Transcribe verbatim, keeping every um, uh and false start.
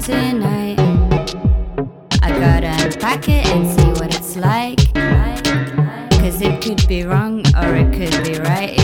tonight. I gotta unpack it and see what it's like. Cause it could be wrong or it could be right.